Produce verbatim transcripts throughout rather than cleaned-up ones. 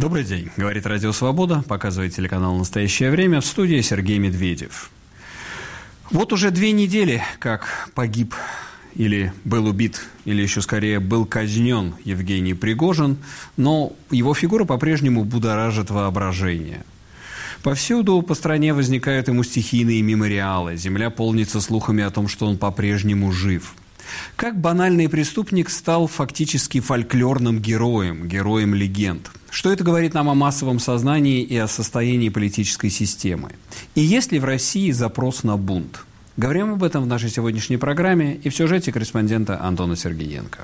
Добрый день. Говорит Радио Свобода, показывает телеканал «Настоящее время», в студии Сергей Медведев. Вот уже две недели, как погиб или был убит, или еще скорее был казнен Евгений Пригожин, но его фигура по-прежнему будоражит воображение. Повсюду по стране возникают ему стихийные мемориалы, земля полнится слухами о том, что он по-прежнему жив. Как банальный преступник стал фактически фольклорным героем, героем легенд. Что это говорит нам о массовом сознании и о состоянии политической системы? И есть ли в России запрос на бунт? Говорим об этом в нашей сегодняшней программе и в сюжете корреспондента Антона Сергеенко.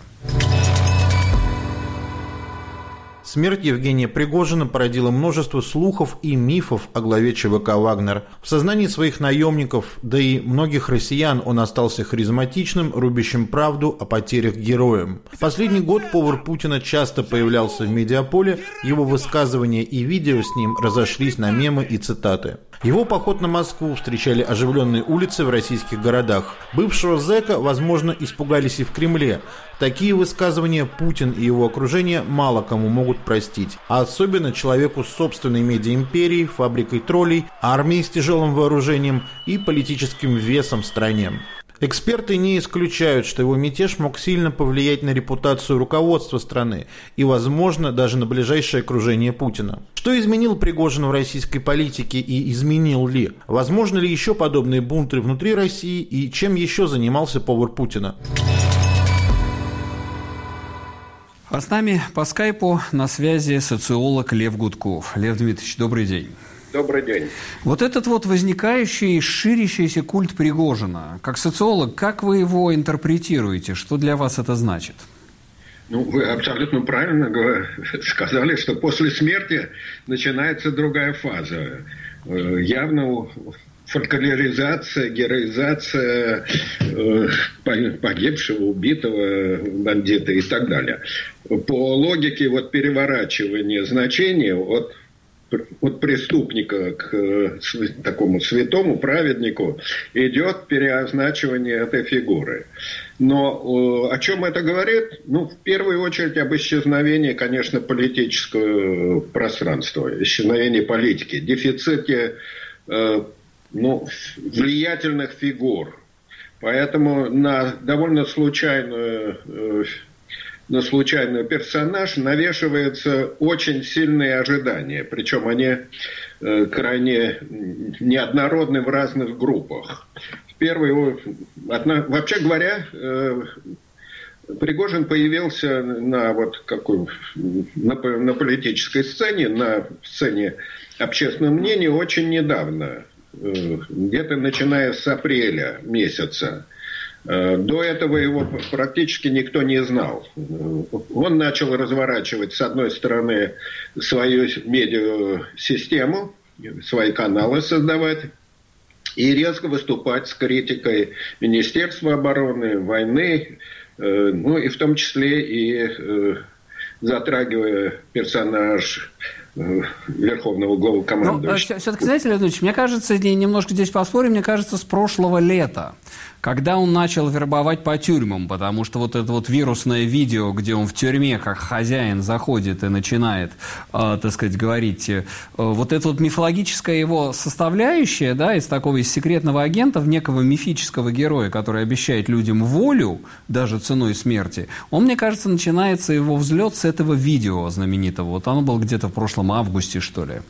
Смерть Евгения Пригожина породила множество слухов и мифов о главе ЧВК «Вагнер». В сознании своих наемников, да и многих россиян, он остался харизматичным, рубящим правду о потерях героем. В последний год повар Путина часто появлялся в медиаполе, его высказывания и видео с ним разошлись на мемы и цитаты. Его поход на Москву встречали оживленные улицы в российских городах. Бывшего зэка, возможно, испугались и в Кремле. Такие высказывания Путин и его окружение мало кому могут простить. А особенно человеку с собственной медиаимперией, фабрикой троллей, армией с тяжелым вооружением и политическим весом в стране. Эксперты не исключают, что его мятеж мог сильно повлиять на репутацию руководства страны и, возможно, даже на ближайшее окружение Путина. Что изменил Пригожин в российской политике и изменил ли? Возможно ли еще подобные бунты внутри России и чем еще занимался повар Путина? А с нами по скайпу на связи социолог Лев Гудков. Лев Дмитриевич, добрый день. Добрый день. Вот этот вот возникающий, ширящийся культ Пригожина, как социолог, как вы его интерпретируете? Что для вас это значит? Ну, вы абсолютно правильно сказали, что после смерти начинается другая фаза. Явно фольклоризация, героизация погибшего, убитого бандита и так далее. По логике вот переворачивания значения от от преступника к такому святому праведнику идет переозначивание этой фигуры. Но о чем это говорит? Ну, в первую очередь об исчезновении, конечно, политического пространства, исчезновении политики, дефиците ну, влиятельных фигур. Поэтому на довольно случайную на случайный персонаж навешиваются очень сильные ожидания. Причем они э, крайне неоднородны в разных группах. В первую, одна, вообще говоря, э, Пригожин появился на, вот, какой, на, на политической сцене, на сцене общественного мнения очень недавно. Э, где-то начиная с апреля месяца. До этого его практически никто не знал. Он начал разворачивать, с одной стороны, свою медиасистему, свои каналы создавать, и резко выступать с критикой Министерства обороны, войны, ну и в том числе и затрагивая персонаж верховного главнокомандующего. Ну, все-таки, знаете, Леонид Ильич, мне кажется, немножко здесь поспорим, мне кажется, с прошлого лета, когда он начал вербовать по тюрьмам, потому что вот это вот вирусное видео, где он в тюрьме как хозяин заходит и начинает, э, так сказать, говорить, э, вот эта вот мифологическая его составляющая, да, из такого из секретного агента в некого мифического героя, который обещает людям волю, даже ценой смерти, он, мне кажется, начинается его взлет с этого видео знаменитого. Вот оно было где-то в прошлом августе, что ли.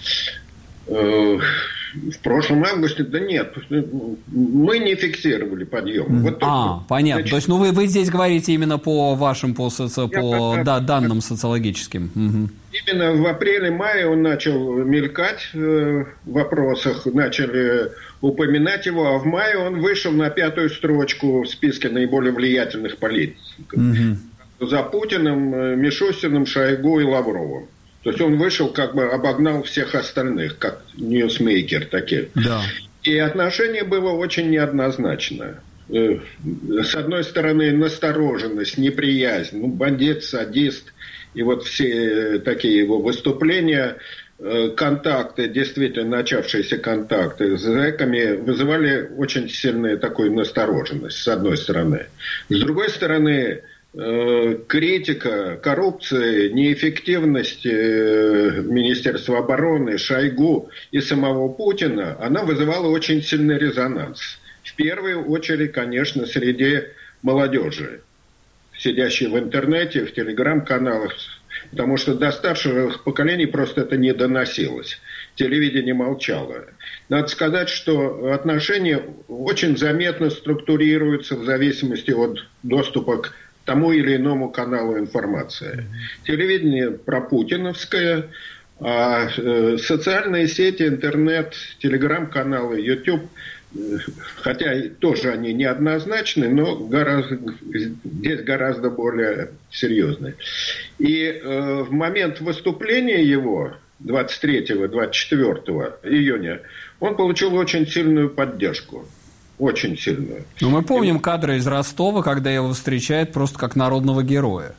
В прошлом августе, да нет, мы не фиксировали подъем. Вот а, только, понятно. значит, То есть, ну вы, вы здесь говорите именно по вашим, по, соци... по я, да, данным социологическим. Угу. Именно в апреле-мае он начал мелькать э, в вопросах, начали упоминать его, а в мае он вышел на пятую строчку в списке наиболее влиятельных политиков. Угу. За Путиным, Мишустиным, Шойгу и Лавровым. То есть он вышел, как бы обогнал всех остальных, как ньюсмейкер такие. Да. И отношение было очень неоднозначно. С одной стороны, настороженность, неприязнь, ну, бандит, садист, и вот все такие его выступления, контакты, действительно начавшиеся контакты с зэками вызывали очень сильную такую настороженность, с одной стороны. С другой стороны, критика коррупции, неэффективности Министерства обороны, Шойгу и самого Путина, она вызывала очень сильный резонанс. В первую очередь, конечно, среди молодежи, сидящей в интернете, в телеграм-каналах, потому что до старших поколений просто это не доносилось. Телевидение молчало. Надо сказать, что отношения очень заметно структурируются в зависимости от доступа к тому или иному каналу информации. Телевидение пропутиновское, а э, социальные сети, интернет, телеграм-каналы, YouTube, э, хотя тоже они неоднозначны, но гораздо, здесь гораздо более серьезные. И э, в момент выступления его, двадцать третьего — двадцать четвёртого июня, он получил очень сильную поддержку. Очень сильную. Ну, мы помним и... кадры из Ростова, когда его встречают просто как народного героя.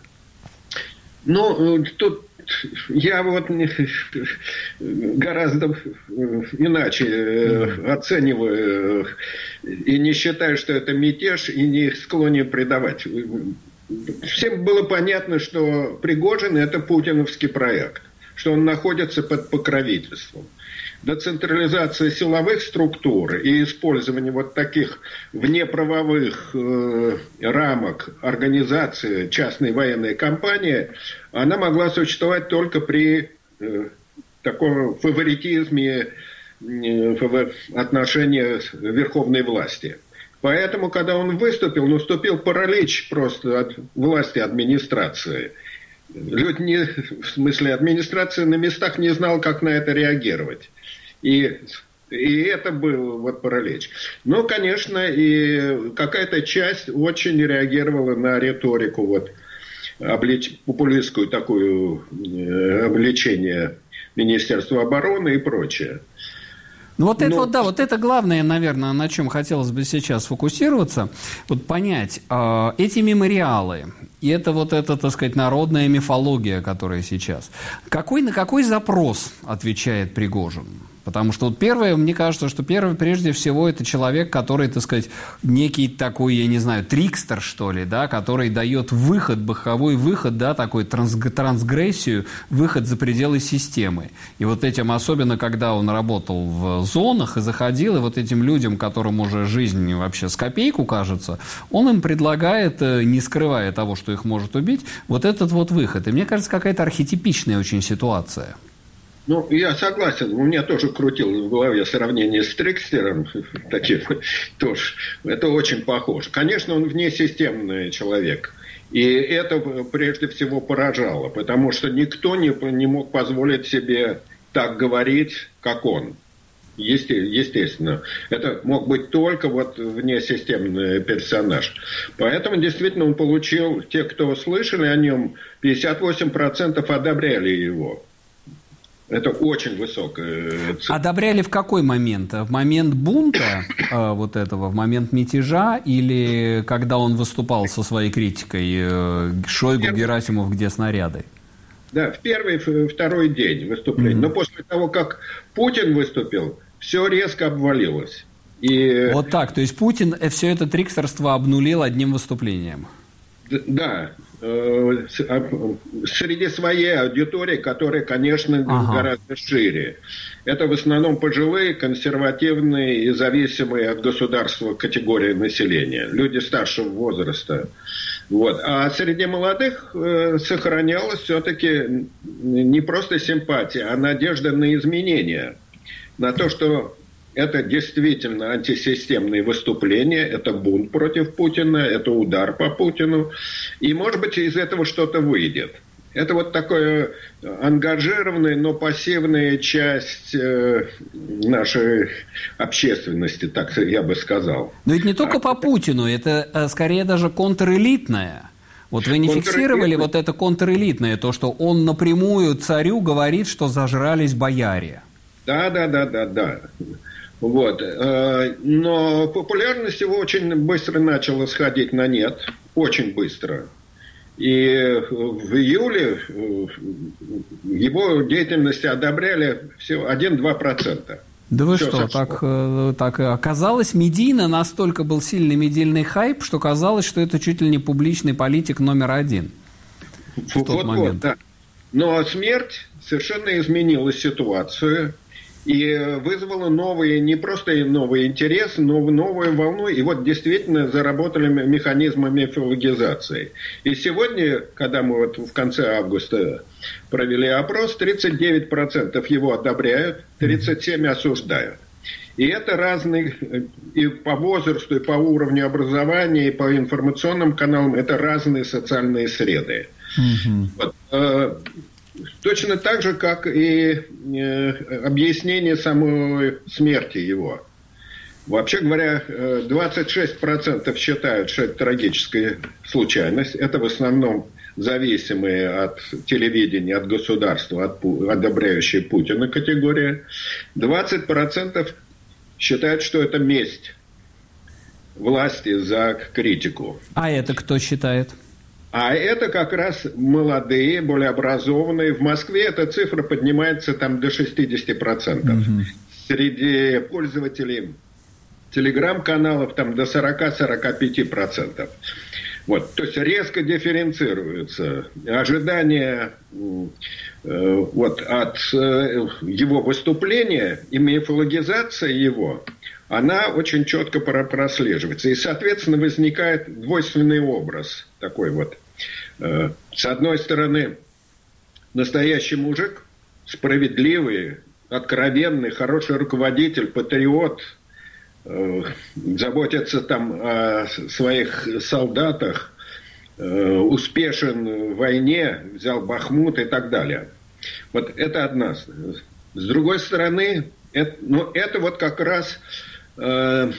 Ну, тут я вот гораздо иначе оцениваю и не считаю, что это мятеж, и не склонен предавать. Всем было понятно, что Пригожин – это путиновский проект, что он находится под покровительством. Децентрализация силовых структур и использование вот таких внеправовых э, рамок организации частной военной компании, она могла существовать только при э, таком фаворитизме э, в отношении верховной власти. Поэтому, когда он выступил, наступил паралич просто от власти администрации. Люди, не, в смысле, администрация на местах не знала, как на это реагировать. И, и это был вот паралич. Но, конечно, и какая-то часть очень реагировала на риторику, вот, облич, популистскую такую э, обличение Министерства обороны и прочее. Ну вот это Но... вот, да, вот это главное, наверное, на чем хотелось бы сейчас сфокусироваться, вот понять, э, эти мемориалы, и это вот эта, так сказать, народная мифология, которая сейчас, какой, на какой запрос отвечает Пригожин? Потому что вот первое, мне кажется, что первое, прежде всего, это человек, который, так сказать, некий такой, я не знаю, трикстер, что ли, да, который дает выход, боковой выход, да, такой транс, трансгрессию, выход за пределы системы. И вот этим, особенно когда он работал в зонах и заходил, и вот этим людям, которым уже жизнь вообще с копейку кажется, он им предлагает, не скрывая того, что их может убить, вот этот вот выход. И мне кажется, какая-то архетипичная очень ситуация. Ну, я согласен. У меня тоже крутилось в голове сравнение с Трикстером. Таким, тоже. Это очень похоже. Конечно, он внесистемный человек. И это прежде всего поражало. Потому что никто не, не мог позволить себе так говорить, как он. Естественно. Это мог быть только вот внесистемный персонаж. Поэтому, действительно, он получил... Те, кто слышали о нем, пятьдесят восемь процентов одобряли его. Это очень высокая цифра. Одобряли в какой момент? В момент бунта э, вот этого, в момент мятежа, или когда он выступал со своей критикой э, Шойгу, первый... Герасимов, где снаряды? Да, в первый, второй день выступления. Mm-hmm. Но после того, как Путин выступил, все резко обвалилось. И... Вот так, то есть Путин все это трикстерство обнулил одним выступлением? Да. Среди своей аудитории, которая, конечно, ага. гораздо шире. Это в основном пожилые, консервативные и зависимые от государства категории населения. Люди старшего возраста. Вот. А среди молодых э, сохранялась все-таки не просто симпатия, а надежда на изменения. На то, что это действительно антисистемные выступления, это бунт против Путина, это удар по Путину. И, может быть, из этого что-то выйдет. Это вот такая ангажированная, но пассивная часть э, нашей общественности, так я бы сказал. Но ведь не только а, по Путину, это скорее даже контрэлитная. Вот вы не фиксировали вот это контрэлитное, то, что он напрямую царю говорит, что зажрались бояре. Да, да, да, да, да. Вот. Но популярность его очень быстро начала сходить на нет. Очень быстро. И в июле его деятельности одобряли всего один-два процента. Да вы что, так, так и оказалось, медийно настолько был сильный медийный хайп, что казалось, что это чуть ли не публичный политик номер один в вот, тот момент. Вот, да. Но смерть совершенно изменила ситуацию и вызвала новые, не просто новый интерес, но новую волну. И вот действительно заработали механизмы мифологизации. И сегодня, когда мы вот в конце августа провели опрос, тридцать девять процентов его одобряют, тридцать семь процентов осуждают. И это разные, и по возрасту, и по уровню образования, и по информационным каналам, это разные социальные среды. Mm-hmm. Вот, э, точно так же, как и э, объяснение самой смерти его. Вообще говоря, двадцать шесть процентов считают, что это трагическая случайность. Это в основном зависимые от телевидения, от государства, от, одобряющие Путина категория. двадцать процентов считают, что это месть власти за критику. А это кто считает? А это как раз молодые, более образованные. В Москве эта цифра поднимается там до шестьдесят процентов. Mm-hmm. Среди пользователей телеграм-каналов там до сорок-сорок пять процентов. Вот, то есть резко дифференцируются ожидания э, вот, от э, его выступления и мифологизация его, она очень четко прослеживается. И, соответственно, возникает двойственный образ такой вот. Э, с одной стороны, настоящий мужик, справедливый, откровенный, хороший руководитель, патриот, заботится там о своих солдатах, успешен в войне, взял Бахмут и так далее. Вот это одна. С другой стороны, это, ну, это вот как раз э,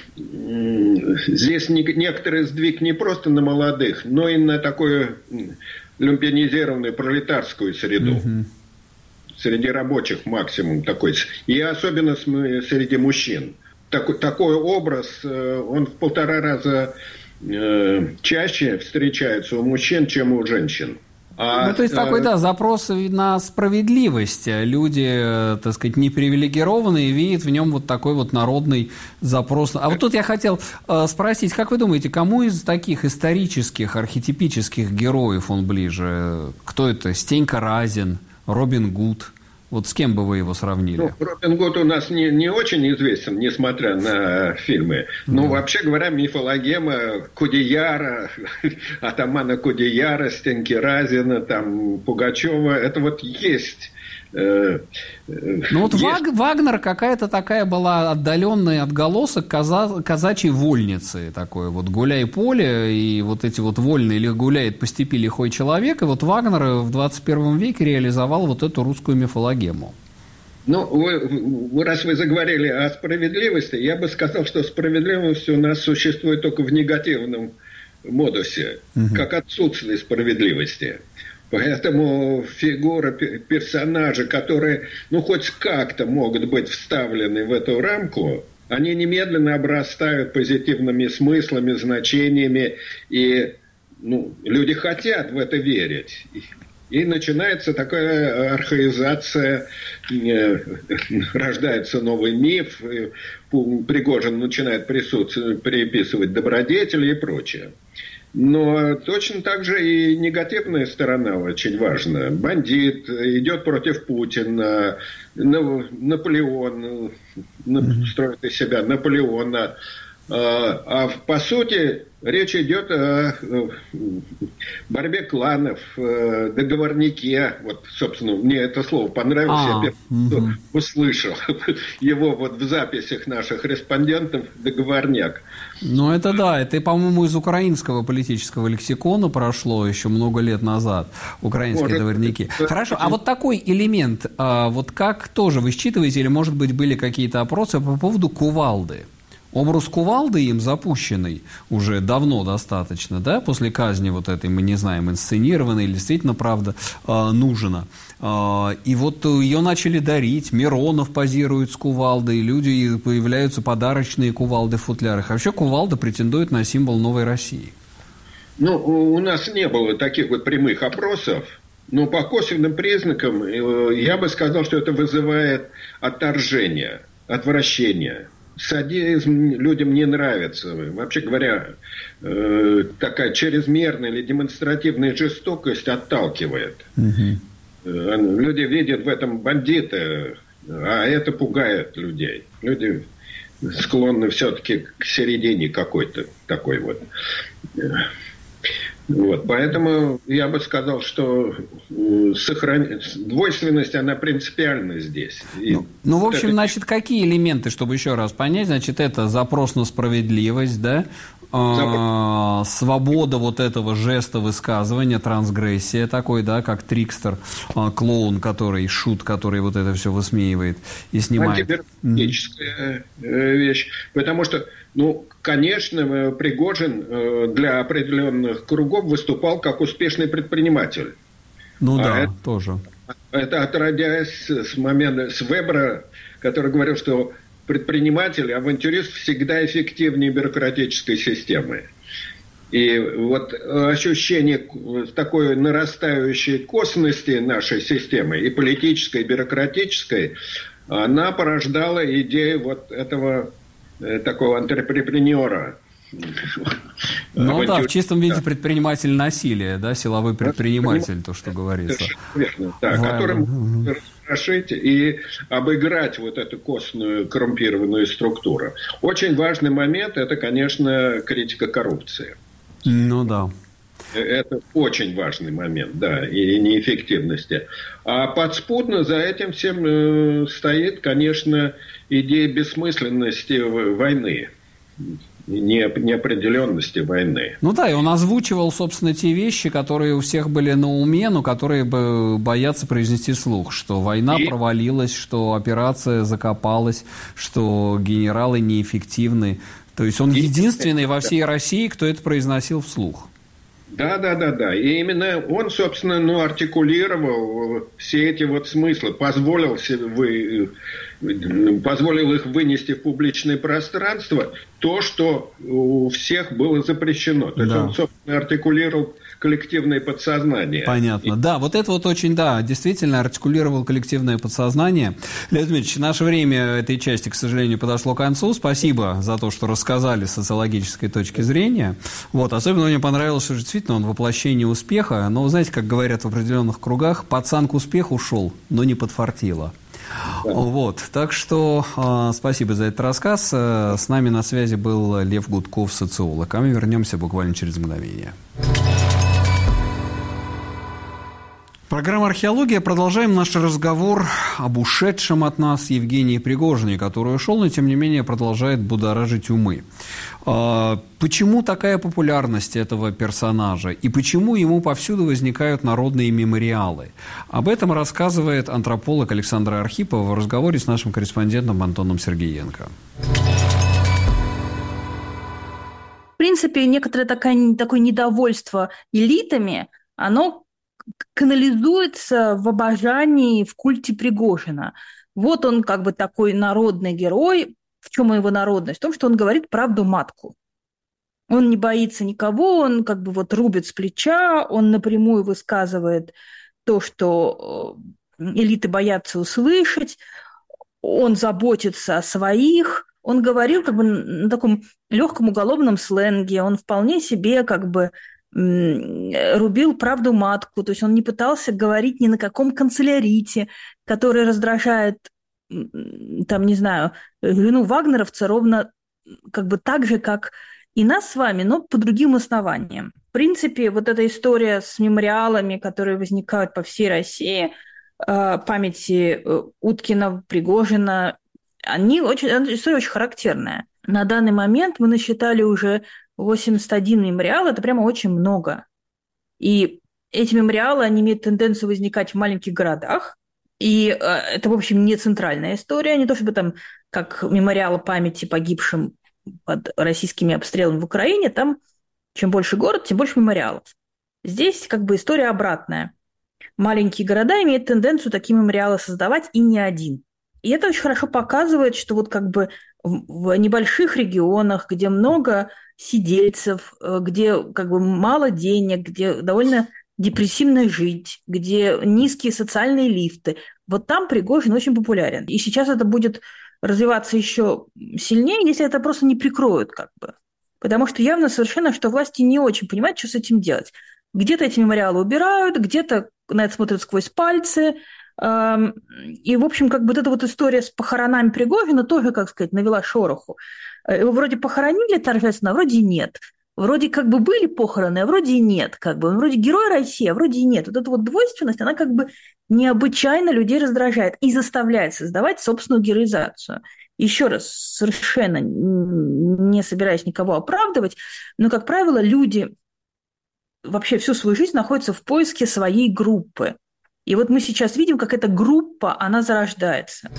здесь не, некоторый сдвиг не просто на молодых, но и на такую люмпинизированную пролетарскую среду. Mm-hmm. Среди рабочих максимум такой. И особенно среди мужчин. Такой, такой образ, он в полтора раза э, чаще встречается у мужчин, чем у женщин. А, ну, то есть, такой, да, запрос на справедливость. Люди, так сказать, непривилегированные, видят в нем вот такой вот народный запрос. А вот тут я хотел э, спросить, как вы думаете, кому из таких исторических, архетипических героев он ближе? Кто это? Стенька Разин, Робин Гуд? Вот с кем бы вы его сравнили? Ну, Робин Гуд у нас не, не очень известен, несмотря на фильмы. Но, mm-hmm. вообще говоря, мифологема Кудеяра, атамана Кудеяра, Стеньки Разина, там, Пугачева, это вот есть. Э, ну вот есть... Ваг, Вагнер какая-то такая была отдаленный отголосок каза, казачьей вольницы. Такой вот гуляй поле, и вот эти вот вольные, или гуляет по степи лихой человек. И вот Вагнер в двадцать первом веке реализовал вот эту русскую мифологему. Ну, вы, раз вы заговорили о справедливости, я бы сказал, что справедливость у нас существует только в негативном модусе, угу. как отсутствие справедливости. Поэтому фигуры, персонажи, которые, ну, хоть как-то могут быть вставлены в эту рамку, они немедленно обрастают позитивными смыслами, значениями, и, ну, люди хотят в это верить. И начинается такая архаизация, рождается новый миф, Пригожин начинает приписывать добродетели и прочее. Но точно так же и негативная сторона очень важна. Бандит идет против Путина, Наполеон строит из себя Наполеона. А по сути речь идет о борьбе кланов, договорнике. Вот, собственно, мне это слово понравилось, а, я угу. услышал его вот в записях наших респондентов договорняк. Ну, это да, это, по-моему, из украинского политического лексикона прошло еще много лет назад, украинские может, договорники. Это... Хорошо, а вот такой элемент, вот как тоже вы считываете, или, может быть, были какие-то опросы по поводу кувалды? Образ кувалды им запущенный уже давно достаточно, да, после казни вот этой, мы не знаем, инсценированной или действительно, правда, нужна. И вот ее начали дарить, Миронов позирует с кувалдой, люди, появляются подарочные кувалды в футлярах. А вообще кувалда претендует на символ новой России. Ну, у нас не было таких вот прямых опросов, но по косвенным признакам я бы сказал, что это вызывает отторжение. отвращение. Садизм людям не нравится. Вообще говоря, такая чрезмерная или демонстративная жестокость отталкивает. Угу. Люди видят в этом бандита, а это пугает людей. Люди склонны все-таки к середине какой-то такой вот. Вот, поэтому я бы сказал, что сохран... двойственность, она принципиальна здесь. И ну, ну, в общем, это... значит, какие элементы, чтобы еще раз понять, значит, это запрос на справедливость, да, а, свобода вот этого жеста высказывания, трансгрессия такой, да, как трикстер, а, клоун, который, шут, который вот это все высмеивает и снимает. Антибюрократическая mm-hmm. вещь, потому что, ну, конечно, Пригожин для определенных кругов выступал как успешный предприниматель. Ну а да, это, тоже. Это отродясь с момента, с Вебера, который говорил, что предприниматель, авантюрист всегда эффективнее бюрократической системы. И вот ощущение такой нарастающей косности нашей системы, и политической, и бюрократической, она порождала идею вот этого такого антрепренера. Ну Авантюр... да, в чистом виде да. предприниматель насилия, да, силовой предприниматель, то, что говорится. Верно, да, которым расшить и обыграть вот эту костную коррумпированную структуру. Очень важный момент – это, конечно, критика коррупции. Ну да. Это очень важный момент, да, и неэффективности. А подспудно за этим всем стоит, конечно, идея бессмысленности войны. Неопределенности войны. Ну да, и он озвучивал, собственно, те вещи, которые у всех были на уме, но которые бы боятся произнести вслух, что война и... провалилась, что операция закопалась, что генералы неэффективны. То есть он и... единственный во всей России, кто это произносил вслух. Да, да, да, да. И именно он, собственно, ну, артикулировал все эти вот смыслы, позволил себе вы, позволил их вынести в публичное пространство, то, что у всех было запрещено. То есть да. он, собственно, артикулировал коллективное подсознание. Понятно. И... Да, вот это вот очень, да, действительно артикулировал коллективное подсознание. Леонид Дмитриевич, наше время этой части, к сожалению, подошло к концу. Спасибо за то, что рассказали с социологической точки зрения. Вот, особенно мне понравилось, что действительно он воплощение успеха, но, знаете, как говорят в определенных кругах, пацан к успеху шел, но не подфартило. Да. Вот, так что э, спасибо за этот рассказ. Э, с нами на связи был Лев Гудков, социолог. А мы вернемся буквально через мгновение. Программа «Археология». Продолжаем наш разговор об ушедшем от нас Евгении Пригожине, который ушел, но, тем не менее, продолжает будоражить умы. Почему такая популярность этого персонажа? И почему ему повсюду возникают народные мемориалы? Об этом рассказывает антрополог Александр Архипов в разговоре с нашим корреспондентом Антоном Сергеенко. В принципе, некоторое такое, такое недовольство элитами, оно канализуется в обожании, в культе Пригожина. Вот он как бы такой народный герой. В чем его народность? В том, что он говорит правду матку. Он не боится никого, он как бы вот рубит с плеча, он напрямую высказывает то, что элиты боятся услышать, он заботится о своих. Он говорил как бы на таком легком уголовном сленге, он вполне себе как бы рубил правду матку, то есть он не пытался говорить ни на каком канцелярите, который раздражает, там, не знаю, жену вагнеровца ровно как бы так же, как и нас с вами, но по другим основаниям. В принципе, вот эта история с мемориалами, которые возникают по всей России, памяти Уткина, Пригожина, они очень, история очень характерная. На данный момент мы насчитали уже восемьдесят один мемориал, это прямо очень много. И эти мемориалы, они имеют тенденцию возникать в маленьких городах, и э, это, в общем, не центральная история, не то чтобы там, как мемориалы памяти погибшим под российскими обстрелами в Украине, там чем больше город, тем больше мемориалов. Здесь как бы история обратная. Маленькие города имеют тенденцию такие мемориалы создавать, и не один. И это очень хорошо показывает, что вот как бы в небольших регионах, где много сидельцев, где как бы мало денег, где довольно депрессивно жить, где низкие социальные лифты, вот там Пригожин очень популярен. И сейчас это будет развиваться еще сильнее, если это просто не прикроют как бы. Потому что явно совершенно, что власти не очень понимают, что с этим делать. Где-то эти мемориалы убирают, где-то на это смотрят сквозь пальцы. И, в общем, как бы вот эта вот история с похоронами Пригожина тоже, как сказать, навела шороху. Его вроде похоронили торжественно, а вроде нет. Вроде как бы были похороны, а вроде и нет. Как бы. Он вроде герой России, а вроде и нет. Вот эта вот двойственность, она как бы необычайно людей раздражает и заставляет создавать собственную героизацию. Еще раз, совершенно не собираюсь никого оправдывать, но, как правило, люди вообще всю свою жизнь находятся в поиске своей группы. И вот мы сейчас видим, как эта группа, она зарождается.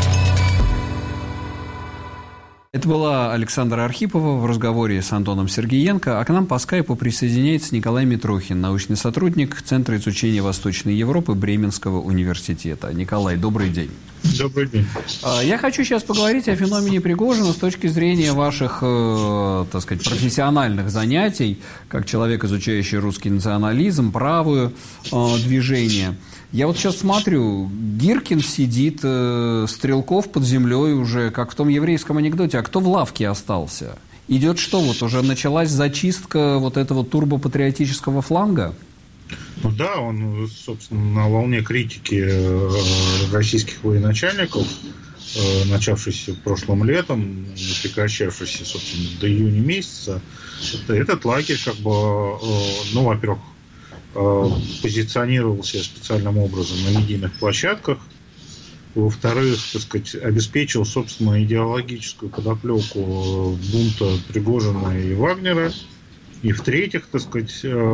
Это была Александра Архипова в разговоре с Антоном Сергеенко, а к нам по скайпу присоединяется Николай Митрохин, научный сотрудник Центра изучения Восточной Европы Бременского университета. Николай, добрый день. Добрый день. Я хочу сейчас поговорить о феномене Пригожина с точки зрения ваших, э, так сказать, профессиональных занятий, как человек, изучающий русский национализм, правое э, движение. Я вот сейчас смотрю, Гиркин сидит, э, Стрелков под землей уже, как в том еврейском анекдоте, а кто в лавке остался? Идет что, вот уже началась зачистка вот этого турбопатриотического фланга? Ну да, он, собственно, на волне критики российских военачальников, начавшейся прошлым летом, прекращавшейся, собственно, до июня месяца, этот лагерь, как бы, ну, во-первых, позиционировался специальным образом на медийных площадках, во-вторых, так сказать, обеспечил, собственно, идеологическую подоплеку бунта Пригожина и Вагнера, и в-третьих, так сказать,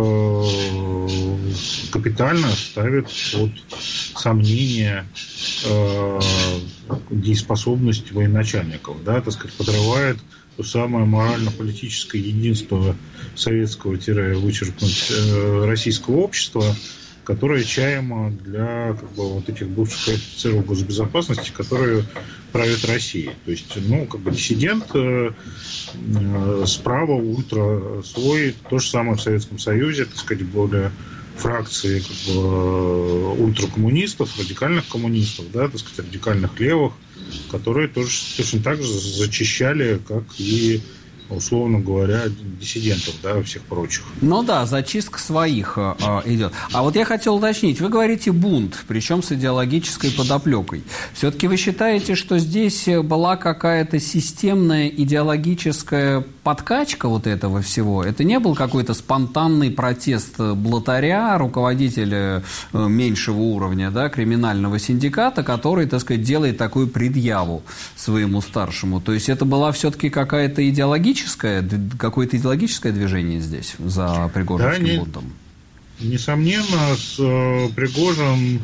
капитально ставит под сомнение дееспособность военачальников, да, так сказать, подрывает то самое морально-политическое единство советского-вычеркнуть российского общества, которое чаемо для, как бы, вот этих бывших офицеров госбезопасности, которые правят Россией. То есть, ну, как бы диссидент э, э, справа, ультра свой, то же самое в Советском Союзе, так сказать, были фракции, как бы, ультракоммунистов, радикальных коммунистов, да, так сказать, радикальных левых, которые тоже точно так же зачищали, как и, условно говоря, диссидентов, да, всех прочих. Ну да, зачистка своих э, идет. А вот я хотел уточнить, вы говорите бунт, причем с идеологической подоплекой. Все-таки вы считаете, что здесь была какая-то системная идеологическая подкачка вот этого всего? Это не был какой-то спонтанный протест блатаря, руководителя э, меньшего уровня, да, криминального синдиката, который, так сказать, делает такую предъяву своему старшему? То есть это была все-таки какая-то идеологическая какое-то идеологическое движение здесь за Пригожинским да, не, бунтом? Несомненно, с э, Пригожиным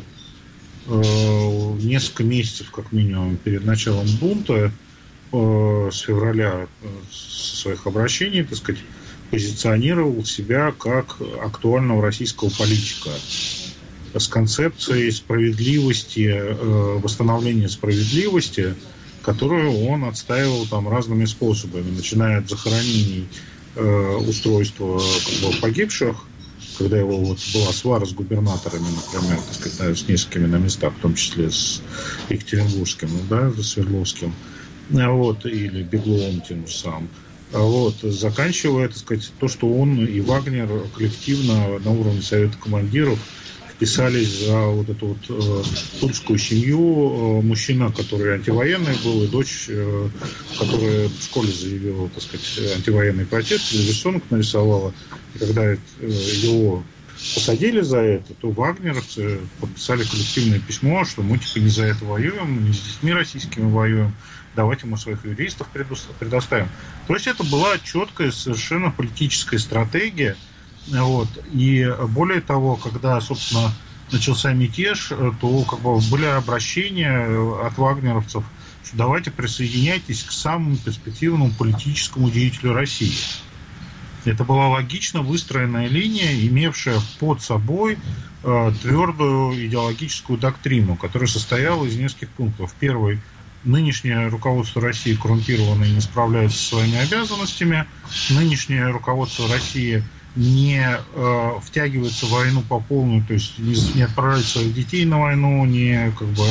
э, несколько месяцев, как минимум, перед началом бунта, э, с февраля э, своих обращений, так сказать, позиционировал себя как актуального российского политика с концепцией справедливости, э, восстановления справедливости, которую он отстаивал там разными способами, начиная от захоронений э, устройства, как бы, погибших, когда его вот была свара с губернаторами, например, так сказать, с несколькими на местах, в том числе с Екатеринбургским, да, с Свердловским, вот, или Бегловым тем же самым. Вот, заканчивая, так сказать, то, что он и Вагнер коллективно на уровне Совета командиров писались за вот эту вот э, тульскую семью, э, мужчина, который антивоенный был, и дочь, э, которая в школе заявила, так сказать, антивоенный протест, или рисунок нарисовала. И когда э, его посадили за это, то вагнеровцы подписали коллективное письмо, что мы типа не за это воюем, не с детьми российскими воюем, давайте мы своих юристов предоставим. То есть это была четкая совершенно политическая стратегия. Вот. И более того, когда, собственно, начался мятеж, то как бы были обращения от вагнеровцев, что давайте присоединяйтесь к самому перспективному политическому деятелю России. Это была логично выстроенная линия, имевшая под собой э, твердую идеологическую доктрину, которая состояла из нескольких пунктов. Первый: нынешнее руководство России коррумпировано и не справляется со своими обязанностями. Нынешнее руководство России не э, втягивается в войну по полной, то есть не, не отправляет своих детей на войну, не как бы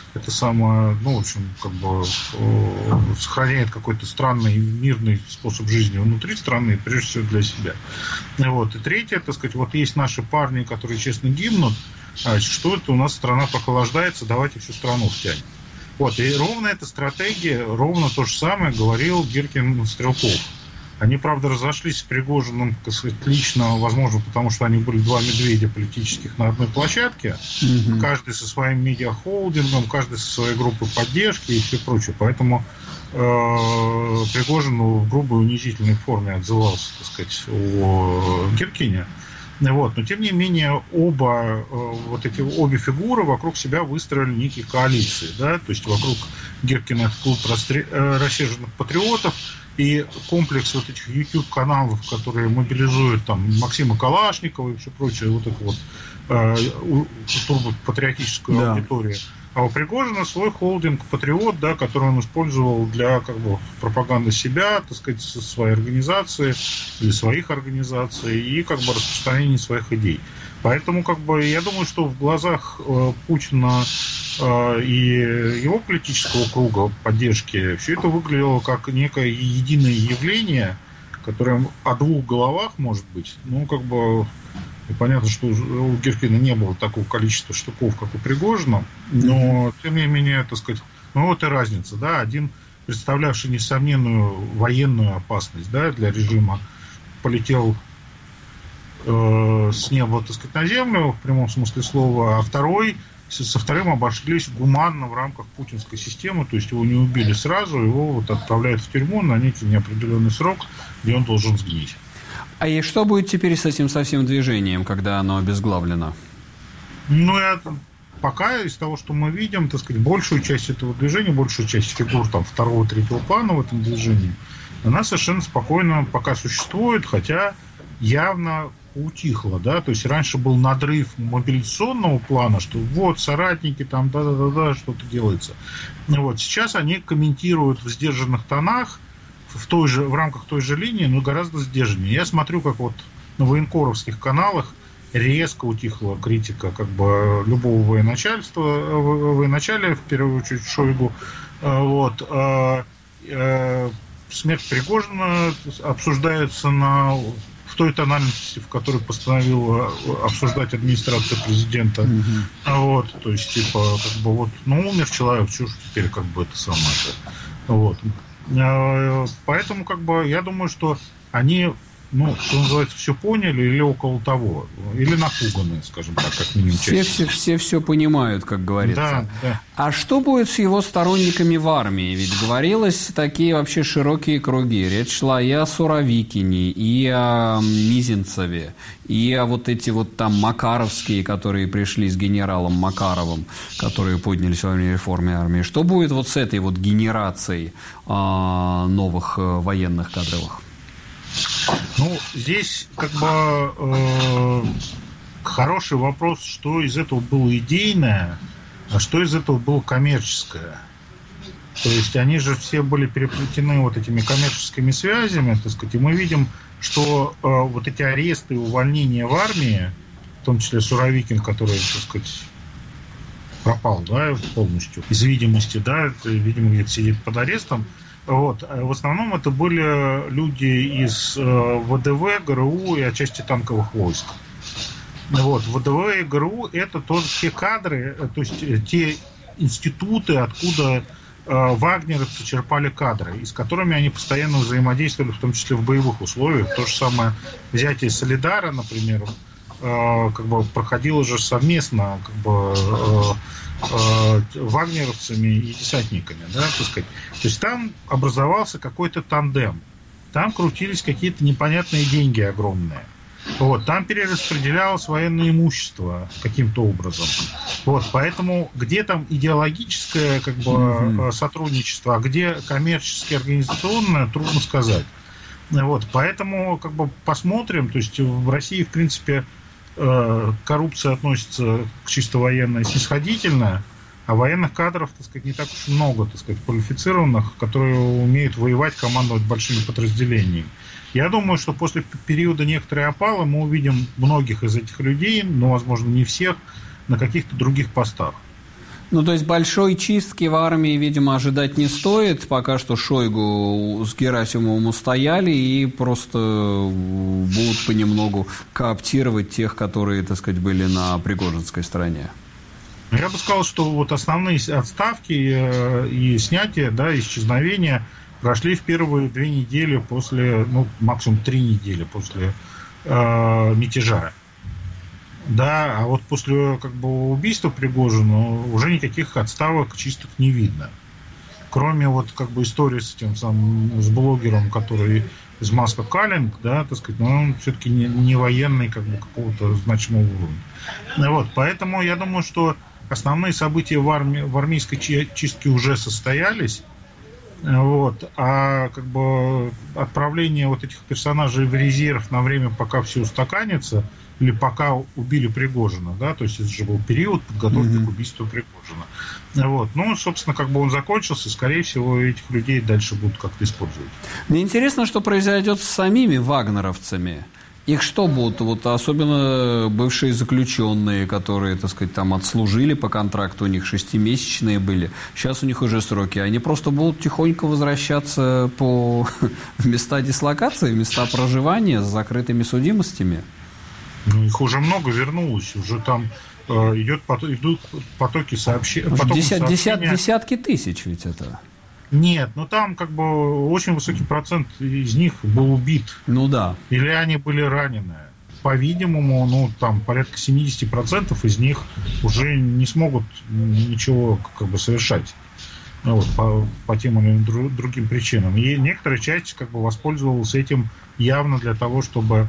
это самое, ну, в общем, как бы сохраняет какой-то странный мирный способ жизни внутри страны, прежде всего для себя. Вот. И третье, так сказать, вот есть наши парни, которые честно гибнут, а что это у нас страна прохлаждается, давайте всю страну втянем. Вот, и ровно эта стратегия, ровно то же самое говорил Гиркин Стрелков. Они, правда, разошлись с Пригожиным, так сказать, лично, возможно, потому что они были два медведя политических на одной площадке, mm-hmm. каждый со своим медиахолдингом, каждый со своей группой поддержки и все прочее. Поэтому э, Пригожин в грубой унизительной форме отзывался, так сказать, о Гиркине. Вот. Но, тем не менее, оба, вот эти, обе фигуры вокруг себя выстроили некие коалиции. Да? То есть вокруг Гиркина это клуб рассерженных патриотов, и комплекс вот этих YouTube-каналов, которые мобилизуют там Максима Калашникова и все прочее, вот эту вот э, турбопатриотическую да. аудиторию. А у Пригожина свой холдинг «Патриот», да, который он использовал для как бы пропаганды себя, так сказать, своей организации или своих организаций и как бы распространения своих идей. Поэтому как бы я думаю, что в глазах э, Путина э, и его политического круга поддержки все это выглядело как некое единое явление, которое о двух головах может быть. Ну, как бы и понятно, что у Гиркина не было такого количества штуков, как у Пригожина, но, тем не менее, так сказать, ну вот и разница, да, один, представлявший несомненную военную опасность, да, для режима, полетел э, с неба, так сказать, на землю, в прямом смысле слова, а второй, со вторым обошлись гуманно в рамках путинской системы, то есть его не убили сразу, его вот отправляют в тюрьму на некий неопределенный срок, где он должен сгнить. А и что будет теперь с этим со всем движением, когда оно обезглавлено? Ну, это пока из того, что мы видим, так сказать, большую часть этого движения, большую часть фигур там второго, третьего плана в этом движении, она совершенно спокойно пока существует, хотя явно утихла, да, то есть раньше был надрыв мобилизационного плана, что вот соратники там да-да-да, что-то делается. Вот сейчас они комментируют в сдержанных тонах, в той же, в рамках той же линии, но гораздо сдержаннее. Я смотрю, как вот на военкоровских каналах резко утихла критика как бы любого военачальства, военачалия, в первую очередь Шойгу. Вот. Смерть Пригожина обсуждается на, в той тональности, в которой постановила обсуждать администрация президента. Mm-hmm. Вот. То есть, типа, как бы вот, ну, умер человек, чушь теперь как бы это самое. Вот. Поэтому, как бы, я думаю, что они, ну, что называется, все поняли или около того, или напуганы, скажем так, как минимум. Все все, все все понимают, как говорится. Да, да. А что будет с его сторонниками в армии? Ведь говорилось такие вообще широкие круги. Речь шла и о Суровикине, и о Мизинцеве, и о вот эти вот там макаровские, которые пришли с генералом Макаровым, которые поднялись во время реформы армии. Что будет вот с этой вот генерацией а, новых а, военных кадровых? Ну, здесь как бы э, хороший вопрос, что из этого было идейное, а что из этого было коммерческое. То есть они же все были переплетены вот этими коммерческими связями, так сказать, и мы видим, что э, вот эти аресты и увольнения в армии, в том числе Суровикин, который, так сказать, пропал, да, полностью из видимости, да, видимо, где-то сидит под арестом. Вот. В основном это были люди из э, ВДВ, ГРУ и отчасти танковых войск. Вот. ВДВ и ГРУ это тоже те кадры, то есть те институты, откуда э, вагнеровцы черпали кадры, и с которыми они постоянно взаимодействовали, в том числе в боевых условиях. То же самое взятие Солидара, например, э, как бы проходило же совместно, как бы э, вагнеровцами и десантниками, да, так сказать. То есть там образовался какой-то тандем, там крутились какие-то непонятные деньги огромные, вот, там перераспределялось военное имущество каким-то образом, вот, поэтому где там идеологическое как бы mm-hmm. сотрудничество, а где коммерческое, организационное, трудно сказать, вот, поэтому как бы посмотрим, то есть в России в принципе коррупция относится к чисто военной снисходительно, а военных кадров, так сказать, не так уж много, так сказать, квалифицированных, которые умеют воевать, командовать большими подразделениями. Я думаю, что после периода некоторой опалы мы увидим многих из этих людей, но, возможно, не всех, на каких-то других постах. Ну, то есть большой чистки в армии, видимо, ожидать не стоит. Пока что Шойгу с Герасимовым устояли и просто будут понемногу кооптировать тех, которые, так сказать, были на Пригожинской стороне. Я бы сказал, что вот основные отставки и снятия, да, исчезновения прошли в первые две недели после, ну, максимум три недели после э, мятежа. Да, а вот после как бы убийства Пригожина уже никаких отставок чистых не видно. Кроме вот как бы истории с этим самым, с блогером, который из Маска Каллинг, да, так сказать, но он все-таки не, не военный как бы какого-то значимого уровня. Вот, поэтому я думаю, что основные события в, армии, в армейской чистке уже состоялись. Вот, а как бы отправление вот этих персонажей в резерв на время, пока все устаканится, или пока убили Пригожина, да, то есть это же был период подготовки mm-hmm. к убийству Пригожина. Вот. Ну, собственно, как бы он закончился, скорее всего, этих людей дальше будут как-то использовать. Мне интересно, что произойдет с самими вагнеровцами. Их что будут, вот особенно бывшие заключенные, которые, так сказать, там отслужили по контракту, у них шестимесячные были, сейчас у них уже сроки, они просто будут тихонько возвращаться по в места дислокации, в места проживания с закрытыми судимостями? Ну, их уже много вернулось, уже там э, идет, идут потоки сообщений. Десят, десят, десятки тысяч ведь это. Нет, ну там как бы очень высокий процент из них был убит. Ну да. Или они были ранены. По-видимому, ну там порядка семьдесят процентов из них уже не смогут ничего как бы совершать. Вот, по, по тем или иным другим причинам. И некоторая часть как бы воспользовалась этим явно для того, чтобы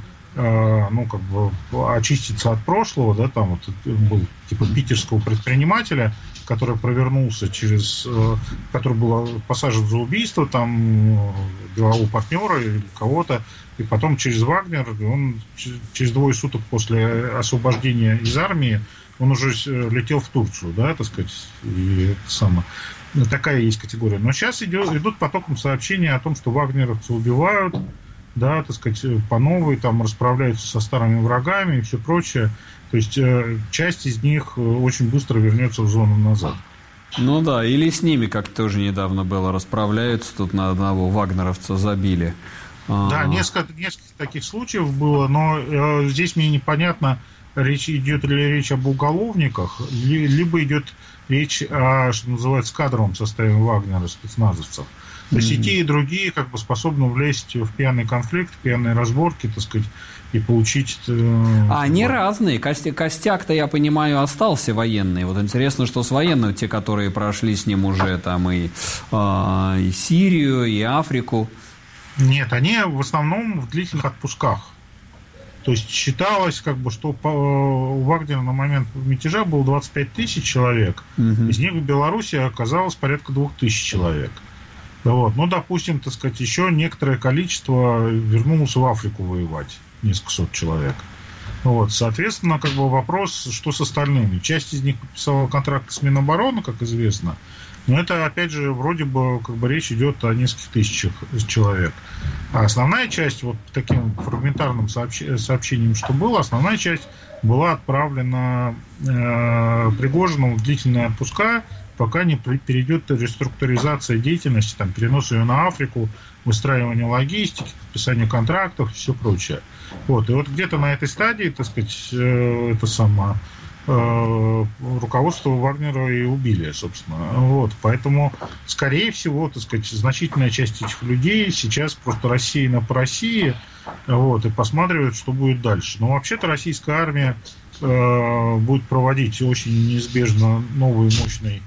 ну, как бы очиститься от прошлого, да, там вот был типа питерского предпринимателя, который провернулся через, который был посажен за убийство там делового партнера или кого-то, и потом через Вагнер, он через двое суток после освобождения из армии, он уже летел в Турцию, да, так сказать, и это самое. Такая есть категория. Но сейчас идет, идут потоком сообщения о том, что вагнеровцы убивают, да, так сказать, по новой, там, расправляются со старыми врагами и все прочее. То есть э, часть из них очень быстро вернется в зону назад. Ну да, или с ними, как тоже недавно было, расправляются, тут на одного вагнеровца забили. Да, несколько, несколько таких случаев было, но э, здесь мне непонятно, речь, идет ли речь об уголовниках, ли, либо идет речь о, что называется, кадровом составе Вагнера, спецназовцев. То есть mm-hmm. и те, и другие как бы способны влезть в пьяный конфликт, в пьяные разборки, так сказать, и получить... Э, а они вот. Разные. Костя, костяк-то, я понимаю, остался военный. Вот интересно, что с военными, те, которые прошли с ним уже там и, э, и Сирию, и Африку. Нет, они в основном в длительных отпусках. То есть считалось, как бы, что по, у Вагнера на момент мятежа было двадцать пять тысяч человек. Mm-hmm. Из них в Беларуси оказалось порядка двух тысяч человек. Вот. Ну, допустим, так сказать, еще некоторое количество вернулось в Африку воевать, несколько сот человек. Вот. Соответственно, как бы вопрос, что с остальными. Часть из них подписала контракт с Минобороны, как известно, но это, опять же, вроде бы, как бы речь идет о нескольких тысячах человек. А основная часть, вот таким фрагментарным сообщ- сообщением, что было, основная часть была отправлена э, Пригожину в длительные отпуска, пока не перейдет реструктуризация деятельности, там, перенос ее на Африку, выстраивание логистики, подписание контрактов и все прочее. Вот. И вот где-то на этой стадии, так сказать, э, это само, э, руководство Вагнера и убили, собственно. Вот. Поэтому, скорее всего, так сказать, значительная часть этих людей сейчас просто рассеяна по России, вот, и посматривают, что будет дальше. Но вообще-то российская армия э, будет проводить очень неизбежно новый мощный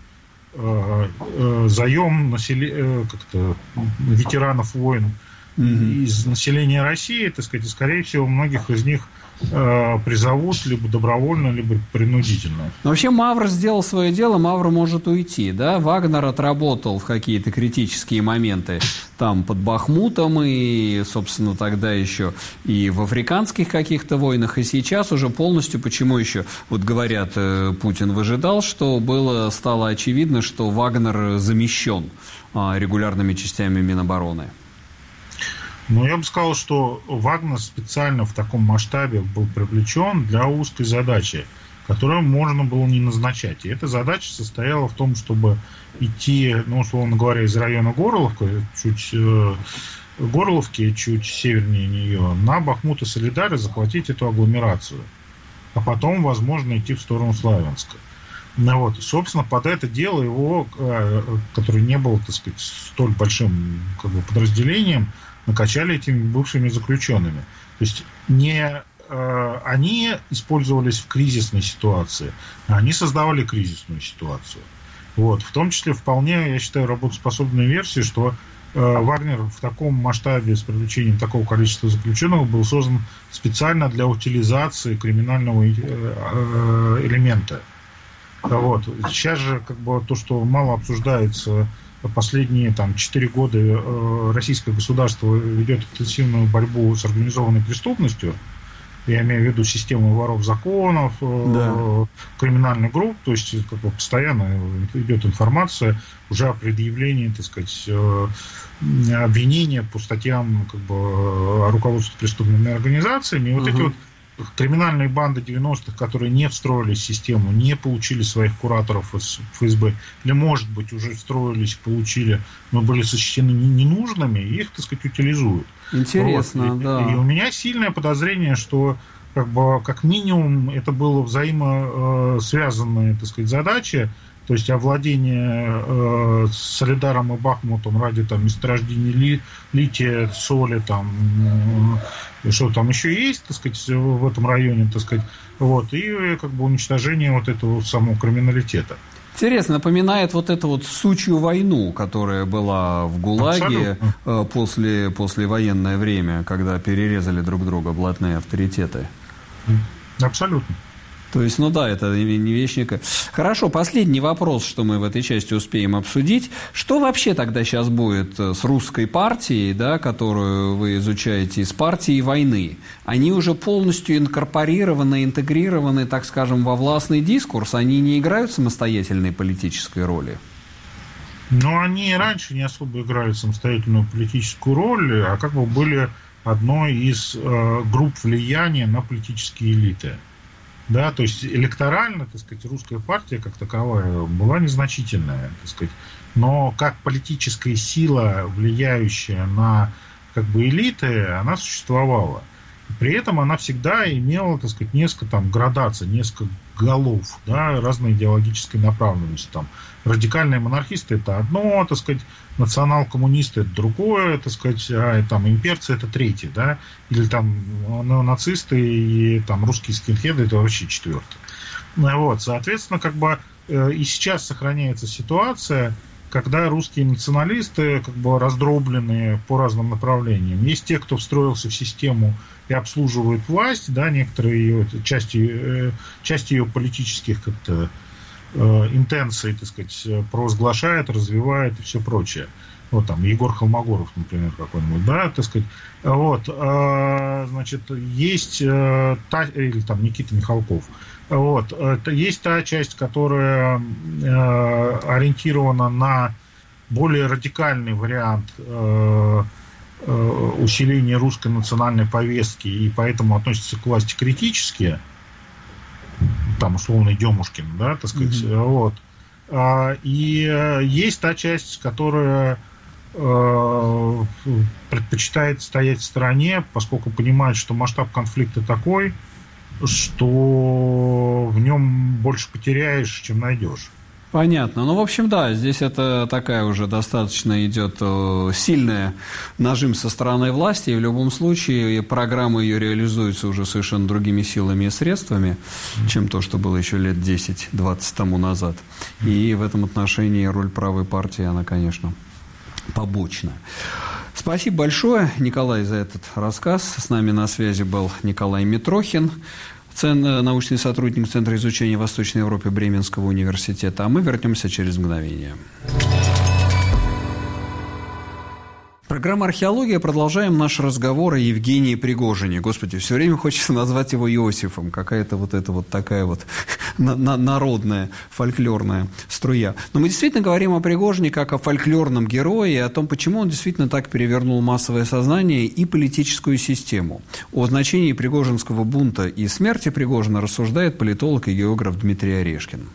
заем населе... как-то, ветеранов войн mm-hmm. из населения России, так сказать, и, скорее всего, многих из них э, призовут либо добровольно, либо принудительно. Но вообще Мавр сделал свое дело, Мавр может уйти, да? Вагнер отработал в какие-то критические моменты там под Бахмутом и, собственно, тогда еще и в африканских каких-то войнах, и сейчас уже полностью, почему еще, вот говорят, Путин выжидал, что было, стало очевидно, что Вагнер замещен а, регулярными частями Минобороны. Ну, я бы сказал, что Вагнер специально в таком масштабе был привлечен для узкой задачи. которую можно было не назначать. И эта задача состояла в том, чтобы идти, ну, условно говоря, из района Горловки, чуть э, Горловки, чуть севернее нее, на Бахмут и Солидар и захватить эту агломерацию. А потом, возможно, идти в сторону Славянска. Ну, вот. Собственно, под это дело его, который не был, так сказать, столь большим как бы, подразделением, накачали этими бывшими заключенными. То есть не э, они использовались в кризисной ситуации, а они создавали кризисную ситуацию. Вот. В том числе вполне, я считаю, работоспособной версией, что э, Вагнер в таком масштабе с привлечением такого количества заключенных был создан специально для утилизации криминального э, э, элемента. Вот. Сейчас же как бы то, что мало обсуждается, последние там, четыре года э, российское государство ведет интенсивную борьбу с организованной преступностью. Я имею в виду систему воров законов, э, да. криминальных групп, то есть как бы, постоянно идет информация уже о предъявлении, так сказать, э, обвинения по статьям как бы, о руководстве преступными организациями. И вот угу. эти вот криминальные банды девяностых, которые не встроились в систему, не получили своих кураторов из эф эс бэ, или, может быть, уже встроились, получили, но были сочтены ненужными, их, так сказать, утилизуют. Интересно, вот. да. И, и у меня сильное подозрение, что как бы, как минимум это было взаимосвязанные, так сказать, задачи, то есть овладение э, Солидаром и Бахмутом ради там, месторождения ли, лития, соли, там, э, что там еще есть, так сказать, в этом районе, так сказать, вот, и как бы уничтожение вот этого самого криминалитета. Интересно, напоминает вот эту вот сучью войну, которая была в ГУЛАГе э, после, после военное время, когда перерезали друг друга блатные авторитеты. Абсолютно. То есть, ну да, это не вещь некая. Хорошо, последний вопрос, что мы в этой части успеем обсудить. Что вообще тогда сейчас будет с русской партией, да, которую вы изучаете, с партией войны? Они уже полностью инкорпорированы, интегрированы, так скажем, во властный дискурс? Они не играют самостоятельной политической роли? Ну, они и раньше не особо играли самостоятельную политическую роль, а как бы были одной из э, групп влияния на политические элиты. Да, то есть электорально, так сказать, русская партия как таковая была незначительная, так сказать, но как политическая сила, влияющая на как бы элиты, она существовала. При этом она всегда имела, так сказать, несколько там градаций, несколько голов, да, разной идеологической направленности. Там радикальные монархисты это одно, так сказать, национал-коммунисты это другое, так сказать, а там имперцы это третье, да, или там нацисты и там русские скинхеды это вообще четвертое. Вот, соответственно, как бы и сейчас сохраняется ситуация, когда русские националисты как бы раздроблены по разным направлениям. Есть те, кто встроился в систему и обслуживает власть, да, некоторые ее части, части ее политических как-то интенций, так сказать, провозглашает, развивает и все прочее. Вот там Егор Холмогоров, например, какой-нибудь, да, так сказать. Вот, значит, есть та, или там Никита Михалков. Вот, есть та часть, которая ориентирована на более радикальный вариант усиления русской национальной повестки и поэтому относится к власти критически, там условный Демушкин, да, так сказать, mm-hmm. вот. И есть та часть, которая предпочитает стоять в стороне, поскольку понимает, что масштаб конфликта такой, что в нем больше потеряешь, чем найдешь. Понятно. Ну, в общем, да, здесь это такая уже достаточно идет сильная нажим со стороны власти, и в любом случае программа ее реализуется уже совершенно другими силами и средствами, чем то, что было еще лет десять-двадцать тому назад. И в этом отношении роль правой партии, она, конечно, побочная. Спасибо большое, Николай, за этот рассказ. С нами на связи был Николай Митрохин, научный сотрудник Центра изучения Восточной Европы Бременского университета. А мы вернемся через мгновение. Программа «Археология». Продолжаем наш разговор о Евгении Пригожине. Господи, все время хочется назвать его Иосифом. Какая-то вот эта вот такая вот народная, фольклорная струя. Но мы действительно говорим о Пригожине как о фольклорном герое и о том, почему он действительно так перевернул массовое сознание и политическую систему. О значении пригожинского бунта и смерти Пригожина рассуждает политолог и географ Дмитрий Орешкин.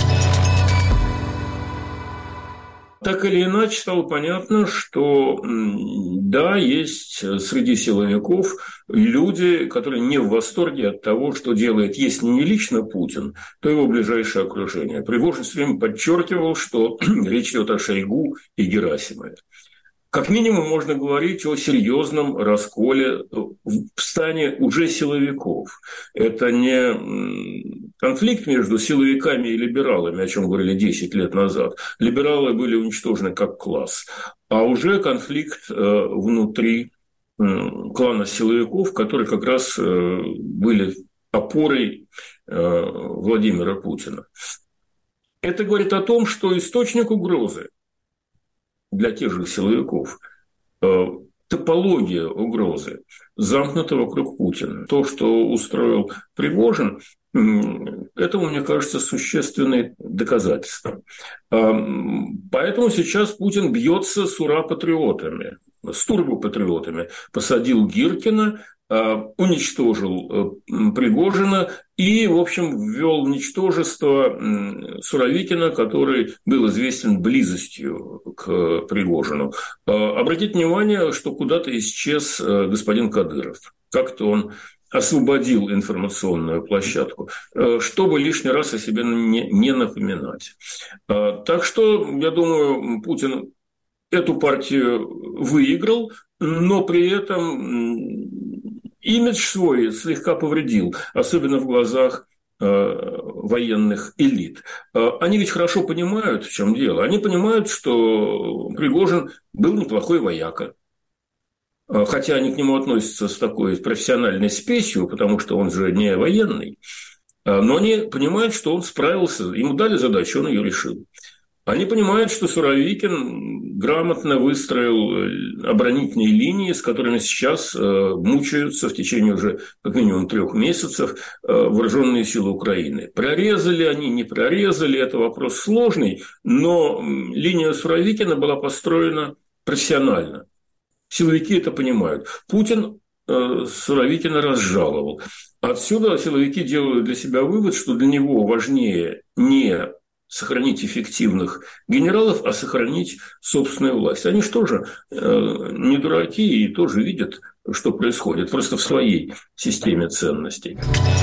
Так или иначе стало понятно, что да, есть среди силовиков люди, которые не в восторге от того, что делает, если не лично Путин, то его ближайшее окружение. Пригожин все время подчеркивал, что речь идет о Шойгу и Герасимове. Как минимум можно говорить о серьезном расколе в стане уже силовиков. Это не конфликт между силовиками и либералами, о чем говорили десять лет назад. Либералы были уничтожены как класс. А уже конфликт внутри клана силовиков, которые как раз были опорой Владимира Путина. Это говорит о том, что источник угрозы для тех же силовиков, э, топология угрозы замкнута вокруг Путина. То, что устроил Пригожин, э, этому, мне кажется, существенные доказательства. Э, поэтому сейчас Путин бьется с ура-патриотами, с турбопатриотами. Посадил Гиркина, э, уничтожил э, Пригожина и, в общем, ввел в ничтожество э, Суровикина, который был известен близостью к Пригожину. Э, обратите внимание, что куда-то исчез э, господин Кадыров. Как-то он освободил информационную площадку, э, чтобы лишний раз о себе не, не напоминать. Э, так что, я думаю, Путин эту партию выиграл, но при этом имидж свой слегка повредил, особенно в глазах э, военных элит. Э, они ведь хорошо понимают, в чем дело. Они понимают, что Пригожин был неплохой вояка. Э, хотя они к нему относятся с такой профессиональной спесью, потому что он же не военный. Э, но они понимают, что он справился, ему дали задачу, он ее решил. Они понимают, что Суровикин грамотно выстроил оборонительные линии, с которыми сейчас мучаются в течение уже как минимум трех месяцев вооруженные силы Украины. Прорезали они, не прорезали, это вопрос сложный, но линия Суровикина была построена профессионально. Силовики это понимают. Путин Суровикина разжаловал. Отсюда силовики делают для себя вывод, что для него важнее не сохранить эффективных генералов, а сохранить собственную власть. Они же тоже э, не дураки и тоже видят, что происходит, просто в своей системе ценностей.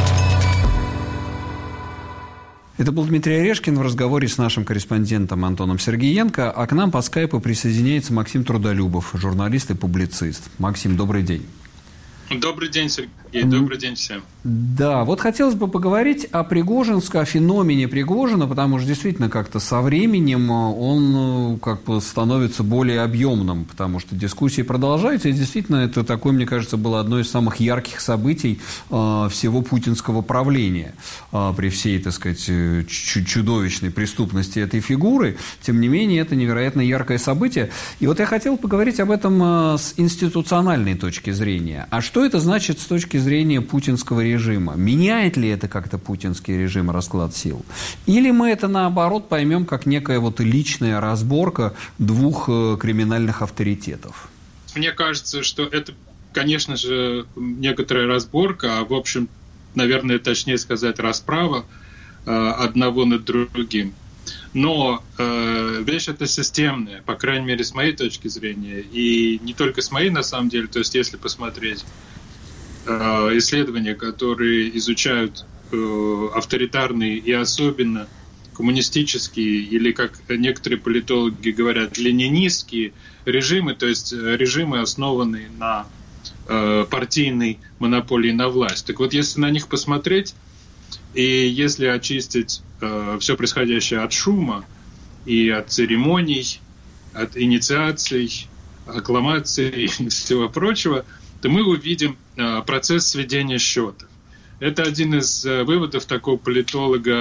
Это был Дмитрий Орешкин в разговоре с нашим корреспондентом Антоном Сергеенко, а к нам по скайпу присоединяется Максим Трудолюбов, журналист и публицист. Максим, добрый день. Добрый день, Сергей. Добрый день всем. Да, вот хотелось бы поговорить о Пригожинске, о феномене Пригожина, потому что действительно как-то со временем он как бы становится более объемным, потому что дискуссии продолжаются, и действительно это такое, мне кажется, было одно из самых ярких событий э, всего путинского правления э, при всей, так сказать, чудовищной преступности этой фигуры. Тем не менее, это невероятно яркое событие. И вот я хотел поговорить об этом э, с институциональной точки зрения. А что это значит с точки зрения путинского режима? Меняет ли это как-то путинский режим, расклад сил? Или мы это, наоборот, поймем как некая вот личная разборка двух криминальных авторитетов? Мне кажется, что это, конечно же, некоторая разборка, а, в общем, наверное, точнее сказать, расправа э, одного над другим. Но э, вещь эта системная, по крайней мере, с моей точки зрения, и не только с моей, на самом деле. То есть, если посмотреть э, исследования, которые изучают э, авторитарные и особенно коммунистические, или, как некоторые политологи говорят, ленинистские режимы, то есть режимы, основанные на э, партийной монополии на власть. Так вот, если на них посмотреть, и если очистить э, все происходящее от шума и от церемоний, от инициаций, аккламаций и всего прочего, то мы увидим э, процесс сведения счетов. Это один из э, выводов такого политолога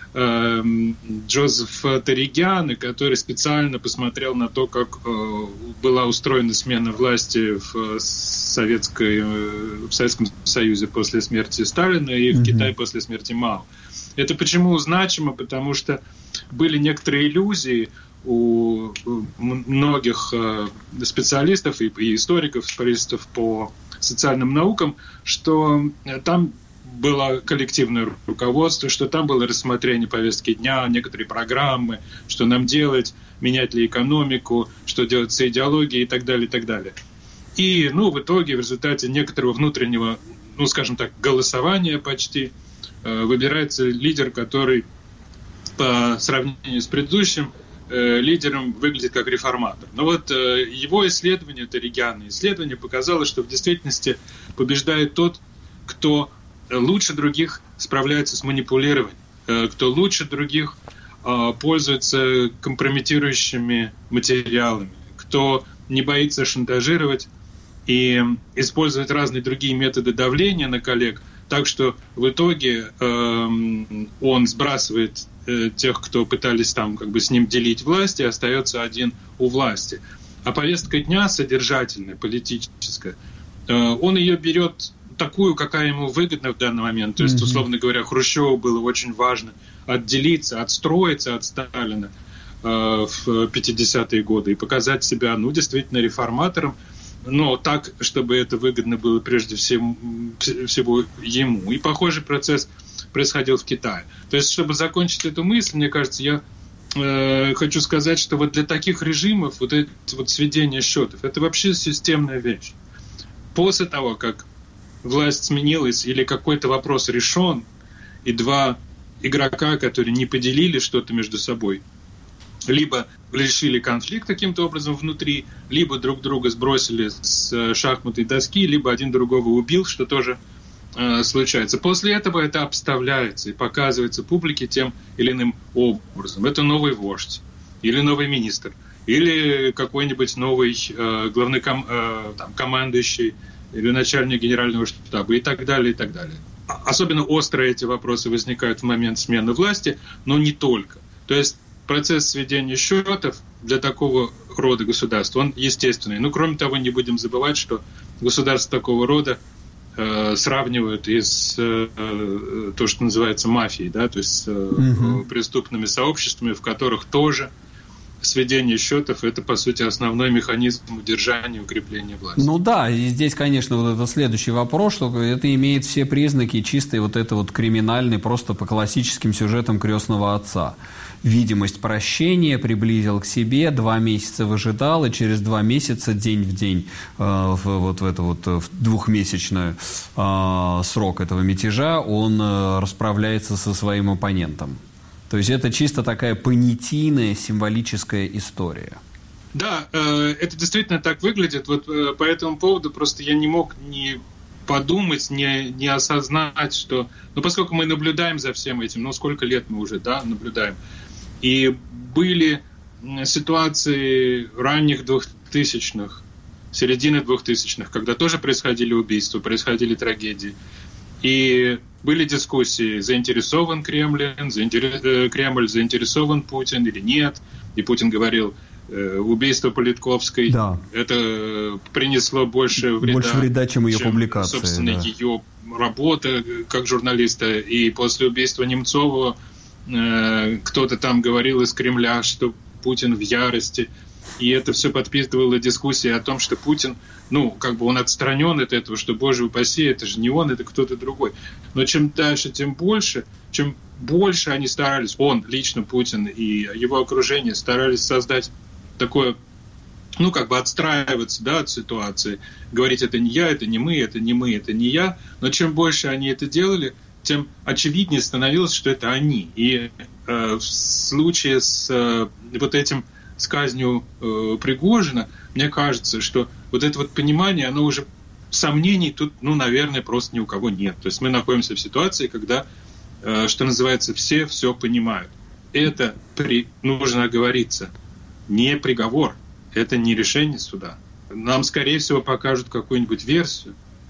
э, Джозеф Торригиано, который специально посмотрел на то, как э, была устроена смена власти в, Советской, э, в Советском Союзе после смерти Сталина и в mm-hmm. Китае после смерти Мао. Это почему значимо? Потому что были некоторые иллюзии у многих специалистов и историков, специалистов по социальным наукам, что там было коллективное руководство, что там было рассмотрение повестки дня, некоторые программы, что нам делать, менять ли экономику, что делать с идеологией и так далее, и так далее. И, ну, в итоге, в результате некоторого внутреннего, ну, скажем так, голосования почти, выбирается лидер, который по сравнению с предыдущим э, лидером выглядит как реформатор. Но вот э, его исследование, Торригиано исследование, показало, что в действительности побеждает тот, кто лучше других справляется с манипулированием, э, кто лучше других э, пользуется компрометирующими материалами, кто не боится шантажировать и использовать разные другие методы давления на коллег, так что в итоге э, он сбрасывает э, тех, кто пытались там как бы с ним делить власть, и остается один у власти. А повестка дня содержательная, политическая, э, он ее берет такую, какая ему выгодна в данный момент. То есть, условно говоря, Хрущеву было очень важно отделиться, отстроиться от Сталина э, в пятидесятые годы и показать себя, ну, действительно, реформатором, но так, чтобы это выгодно было прежде всего, всего ему. И похожий процесс происходил в Китае. То есть, чтобы закончить эту мысль, мне кажется, я э, хочу сказать, что вот для таких режимов вот это вот сведение счетов, это вообще системная вещь. После того, как власть сменилась или какой-то вопрос решен, и два игрока, которые не поделили что-то между собой, либо решили конфликт каким-то образом внутри, либо друг друга сбросили с шахматной доски, либо один другого убил, что тоже э, случается. После этого это обставляется и показывается публике тем или иным образом. Это новый вождь, или новый министр, или какой-нибудь новый э, главный ком, э, там, командующий, или начальник генерального штаба, и так далее, и так далее. Особенно остро эти вопросы возникают в момент смены власти, но не только. То есть процесс сведения счетов для такого рода государств, он естественный. Но, кроме того, не будем забывать, что государства такого рода э, сравнивают и с э, то, что называется мафией, да, то есть э, угу. преступными сообществами, в которых тоже сведение счетов – это, по сути, основной механизм удержания и укрепления власти. Ну да, и здесь, конечно, вот это следующий вопрос, что это имеет все признаки чистой вот это вот криминальной, просто по классическим сюжетам «Крестного отца». Видимость прощения, приблизил к себе, два месяца выжидал, и через два месяца день в день э, в, вот в это вот в двухмесячный э, срок этого мятежа он э, расправляется со своим оппонентом. То есть это чисто такая понятийная символическая история. Да, э, это действительно так выглядит. Вот э, по этому поводу просто я не мог не подумать, не, не осознать, что... Ну, поскольку мы наблюдаем за всем этим, ну, сколько лет мы уже, да, наблюдаем. И были ситуации ранних двухтысячных, середины двухтысячных, когда тоже происходили убийства, происходили трагедии. И были дискуссии, заинтересован Кремль, заинтерес... Кремль, заинтересован Путин или нет. И Путин говорил, убийство Политковской, да. Это принесло больше вреда, больше вреда чем ее чем, публикация. Собственно, да. ее работа как журналиста. И после убийства Немцова э, кто-то там говорил из Кремля, что Путин в ярости. И это все подпитывало дискуссии о том, что Путин, ну, как бы он отстранен от этого, что, боже упаси, это же не он, это кто-то другой. Но чем дальше, тем больше, чем больше они старались, он, лично Путин и его окружение старались создать такое, ну, как бы отстраиваться, да, от ситуации, говорить, это не я, это не мы, это не мы, это не я. Но чем больше они это делали, тем очевиднее становилось, что это они. И э, в случае с э, вот этим с казнью э, Пригожина, мне кажется, что вот это вот понимание, оно уже сомнений тут, ну, наверное, просто ни у кого нет. То есть мы находимся в ситуации, когда, э, что называется, все все понимают. Это при... нужно оговориться. Не приговор, это не решение суда. Нам, скорее всего, покажут какую-нибудь версию,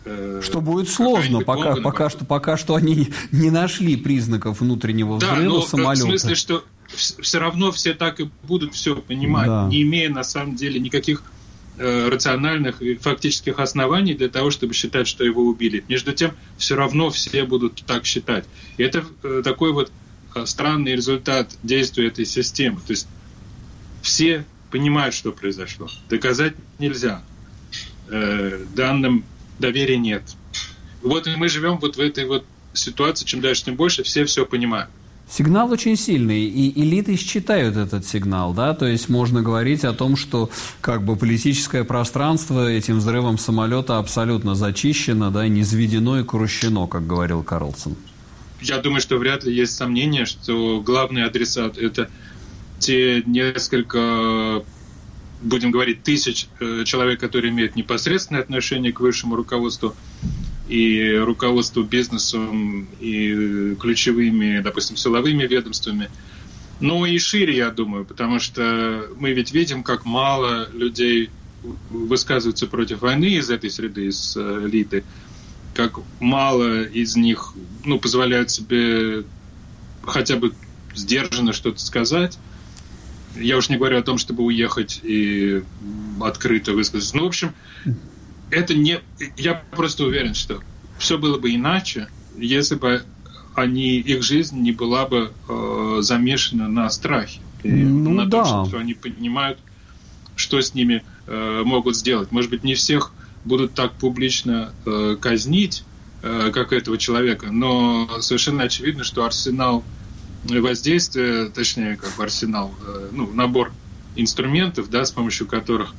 Что будет сложно, пока, пока, что, пока что они не нашли признаков внутреннего взрыва, да, но самолета. В смысле, что все равно все так и будут все понимать, да, не имея на самом деле никаких э, рациональных и фактических оснований для того, чтобы считать, что его убили. Между тем, все равно все будут так считать. И это э, такой вот э, странный результат действия этой системы. То есть все понимают, что произошло. Доказать нельзя. Э, данным доверия нет. Вот и мы живем вот в этой вот ситуации, чем дальше, тем больше, все все понимают. Сигнал очень сильный, и элиты считают этот сигнал, да, то есть можно говорить о том, что как бы политическое пространство этим взрывом самолета абсолютно зачищено, да, низведено и крущено, как говорил Карлсон. Я думаю, что вряд ли есть сомнение, что главный адресат – это те несколько, будем говорить, тысяч человек, которые имеют непосредственное отношение к высшему руководству и руководству бизнесом, и ключевыми, допустим, силовыми ведомствами. Ну и шире, я думаю, потому что мы ведь видим, как мало людей высказываются против войны из этой среды, из элиты, как мало из них, ну, позволяют себе хотя бы сдержанно что-то сказать. Я уж не говорю о том, чтобы уехать и открыто высказаться. Ну, в общем, это не... Я просто уверен, что все было бы иначе, если бы они, их жизнь не была бы э, замешана на страхе. И ну, на да. том, что они понимают, что с ними э, могут сделать. Может быть, не всех будут так публично э, казнить, э, как этого человека, но совершенно очевидно, что арсенал воздействия, точнее, как арсенал, э, ну, набор инструментов, да, с помощью которых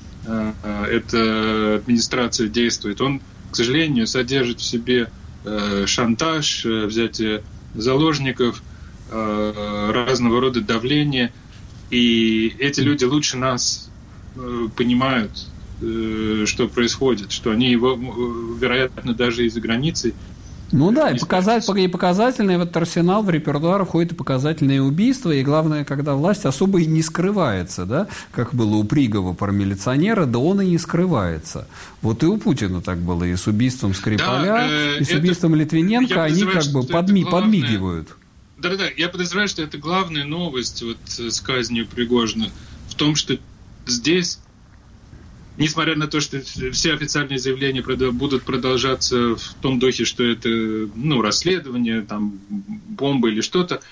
эта администрация действует, он, к сожалению, содержит в себе э, шантаж, э, взятие заложников, э, разного рода давление. И эти люди лучше нас э, понимают, э, что происходит, что они его, вероятно, даже из-за границы. Ну да, и, показать, и показательный в этот арсенал, в репертуар входит и показательные убийства, и главное, когда власть особо и не скрывается, да, как было у Пригова про милиционера, да он и не скрывается. Вот и у Путина так было, и с убийством Скрипаля, да, э, и с это, убийством Литвиненко, они как бы подми, главное, подмигивают. Да-да-да, я подозреваю, что это главная новость вот, с казнью Пригожина в том, что здесь, несмотря на то, что все официальные заявления будут продолжаться в том духе, что это, ну, расследование, там, бомба или что-то,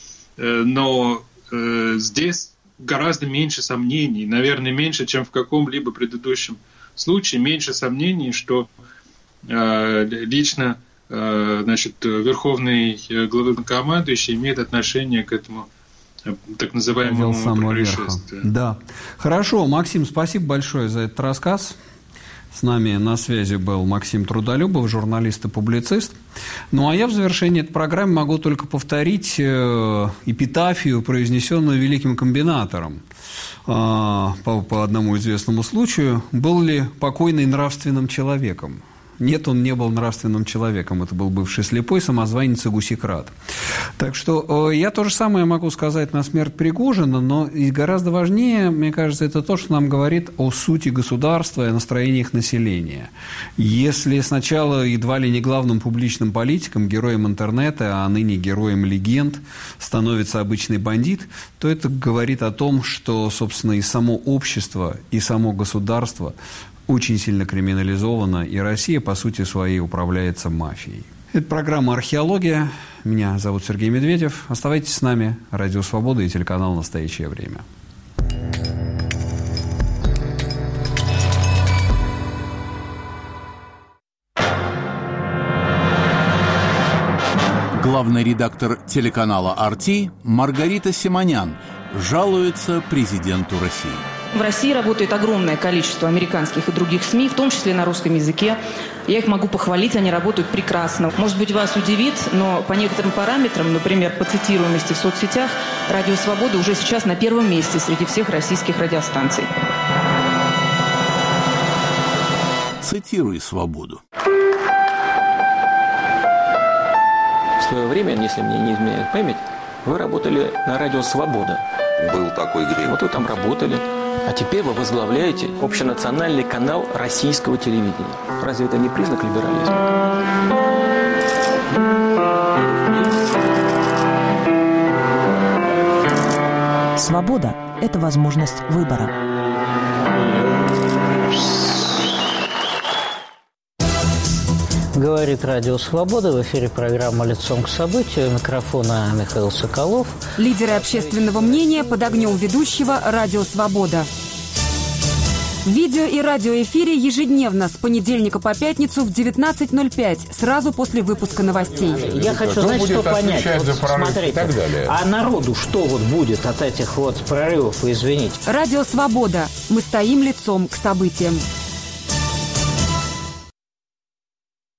но э, здесь гораздо меньше сомнений, наверное, меньше, чем в каком-либо предыдущем случае, меньше сомнений, что э, лично э, значит, верховный главнокомандующий имеет отношение к этому так называемому происшествию. Да. Хорошо, Максим, спасибо большое за этот рассказ. С нами на связи был Максим Трудолюбов, журналист и публицист. Ну, а я в завершении этой программы могу только повторить эпитафию, произнесенную великим комбинатором по, по одному известному случаю. Был ли покойный нравственным человеком? Нет, он не был нравственным человеком. Это был бывший слепой, самозванец и гусекрат. Так что э, я то же самое могу сказать на смерть Пригожина, но и гораздо важнее, мне кажется, это то, что нам говорит о сути государства и о настроениях населения. Если сначала едва ли не главным публичным политиком, героем интернета, а ныне героем легенд становится обычный бандит, то это говорит о том, что, собственно, и само общество, и само государство очень сильно криминализовано, и Россия, по сути своей, управляется мафией. Это программа «Археология». Меня зовут Сергей Медведев. Оставайтесь с нами. Радио Свобода и телеканал «Настоящее время». Главный редактор телеканала ар ти Маргарита Симонян жалуется президенту России. В России работает огромное количество американских и других СМИ, в том числе на русском языке. Я их могу похвалить, они работают прекрасно. Может быть, вас удивит, но по некоторым параметрам, например, по цитируемости в соцсетях, Радио Свобода уже сейчас на первом месте среди всех российских радиостанций. Цитируй свободу. В свое время, если мне не изменяет память, вы работали на Радио Свобода. Был такой грех. Вот вы там работали. А теперь вы возглавляете общенациональный канал российского телевидения. Разве это не признак либерализма? Свобода – это возможность выбора. Говорит Радио Свобода. В эфире программа «Лицом к событию». У микрофона Михаил Соколов. Лидеры общественного мнения под огнем ведущего «Радио Свобода». В видео- и радиоэфире ежедневно с понедельника по пятницу в девятнадцать ноль пять, сразу после выпуска новостей. Я хочу, знаете, что понять. Вот, смотрите, и так далее. А народу что вот будет от этих вот прорывов, извините? Радио Свобода. Мы стоим лицом к событиям.